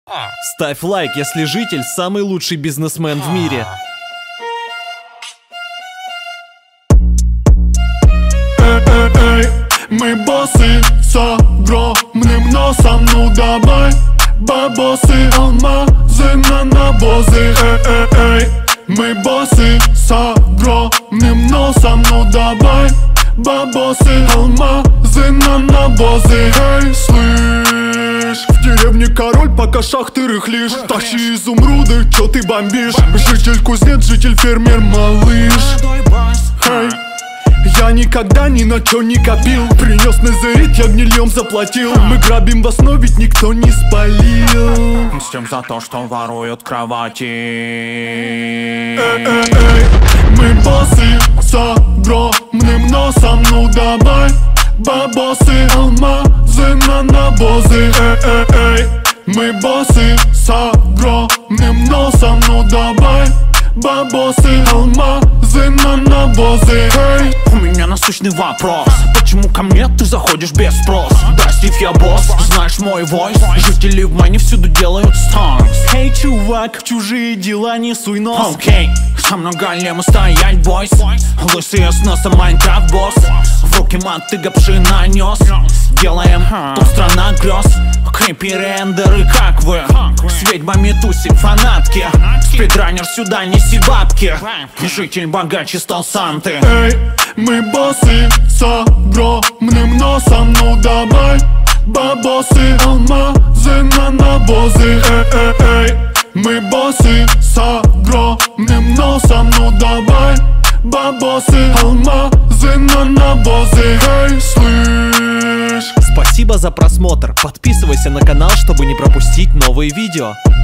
Ставь лайк, если житель самый лучший бизнесмен в мире. Мы боссы с огромным носом, ну давай. Бабосы, алмазы на навозы. Мы боссы с огромным носом, ну давай. Бабосы, алмазы на навозы. Эй, слышь, в деревне король, пока шахты рыхлишь. Тащи изумруды, чё ты бомбишь? Житель кузнец, житель фермер, малыш. Эй, я никогда ни на чё не копил. Принес назарит, я гнильем заплатил. Мы грабим вас, но ведь никто не спалил. Мстим за то, что воруют кровати. Мы боссы с огромным носом, ну давай. Бабосы, алмазы на навозы. Мы боссы с огромным носом, ну давай. Бабосы, алмазы на навозы. У меня насущный вопрос: почему ко мне ты заходишь без спроса? Да, Стив, я босс, знаешь мой войс. Жители в майне всюду делают станс. Эй, чувак, в чужие дела не суй нос. Окей, со мной големы стоять, бойс. Лысые с носа Майнкрафт босс. В руки мотыга пши нанес. Делаем тут страна грез. Криперы, эндеры, как вы? С ведьмами тусим фанатки. Спидранер сюда неси бабки. Житель богаче стал Санты. Эй, мы боссы с огромным носом, ну давай. Бабосы, алмазы на навозы. Мы боссы с огромным носом, ну давай. Бабосы, алмазы на навозы. Эй, слышь. Спасибо за просмотр. Подписывайся на канал, чтобы не пропустить новые видео.